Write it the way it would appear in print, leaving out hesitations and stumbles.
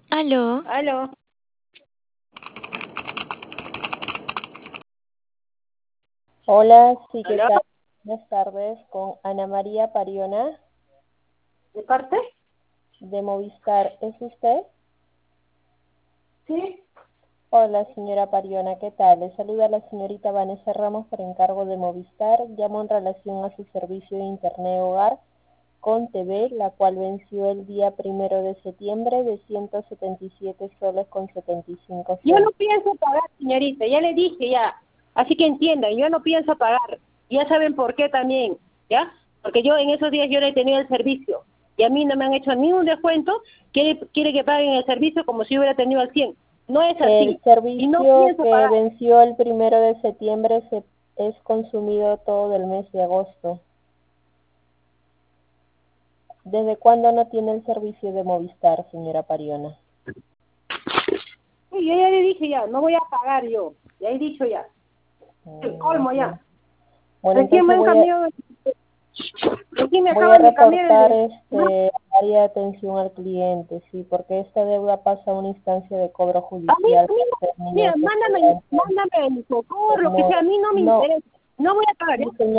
Aló, Aló, Hola, sí, ¿qué aló, tal? Buenas tardes, con Ana María Pariona ¿de parte? de Movistar. ¿Es usted? Sí. Hola, señora Pariona, ¿qué tal? Le saluda la señorita Vanessa Ramos por encargo de Movistar. Llamo en relación a su servicio de Internet Hogar con TV, la cual venció el día 1 de septiembre de 177 soles con 75 Yo no centavos. pienso pagar, señorita, ya le dije ya. Así que entiendan, yo no pienso pagar. Ya saben por qué también, ¿ya? Porque yo en esos días yo no he tenido el servicio. Y a mí no me han hecho ni un descuento. Quiere que paguen el servicio como si hubiera tenido al 100. No es El así. Y no servicio pienso que pagar. venció el 1 de septiembre es consumido todo el mes de agosto. ¿Desde cuándo no tiene el servicio de Movistar, señora Pariona? Sí, yo ya le dije ya, no voy a pagar yo. Ya he dicho ya. El colmo Bien. ya. Bueno, Recién me entonces han cambiado. Recién me voy a acaban de cambiar reportar ¿no? área de atención al cliente, sí, porque esta deuda pasa a una instancia de cobro A mí, judicial por mira, términos de mándame cobranza el socorro, lo que como sea, a mí no me no, interesa. No voy a pagar, ¿ya? sí, señor.